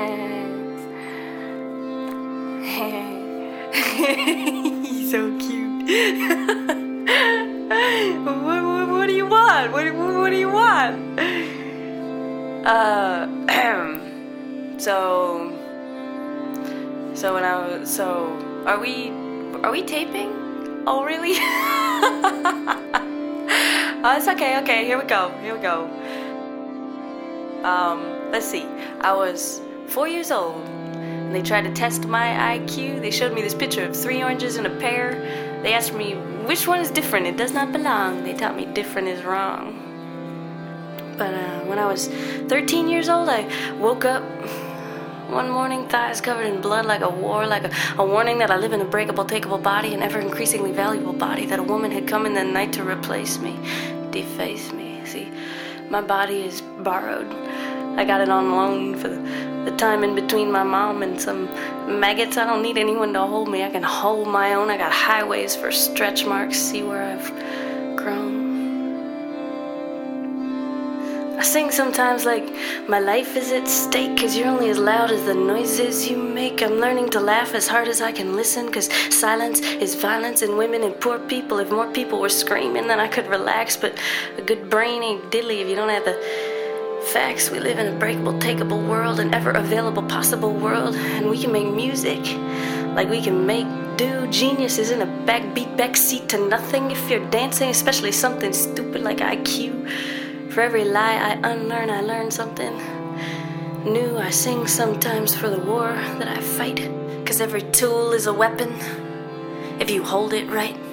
He's so cute. What do you want? What do you want? So when I was, are we taping? Oh, really? Oh, it's okay. Okay, here we go. Let's see. I was 4 years old, and they tried to test my IQ. They showed me this picture of 3 oranges and a pear. They asked me, which one is different? It does not belong. They taught me different is wrong. But when I was 13 years old, I woke up one morning, thighs covered in blood like a war, like a warning that I live in a breakable, takeable body, an ever-increasingly valuable body, that a woman had come in the night to replace me, deface me. See, my body is borrowed. I got it on loan for the time in between my mom and some maggots. I don't need anyone to hold me. I can hold my own. I got highways for stretch marks. See where I've grown. I sing sometimes like my life is at stake, 'cause you're only as loud as the noises you make. I'm learning to laugh as hard as I can listen, 'cause silence is violence, and women and poor people. If more people were screaming, then I could relax. But a good brain ain't diddly if you don't have the facts. We live in a breakable, takeable world, an ever-available, possible world. And we can make music like we can make do. Genius is in a backseat to nothing if you're dancing, especially something stupid like IQ. For every lie I unlearn, I learn something new. I sing sometimes for the war that I fight, 'cause every tool is a weapon if you hold it right.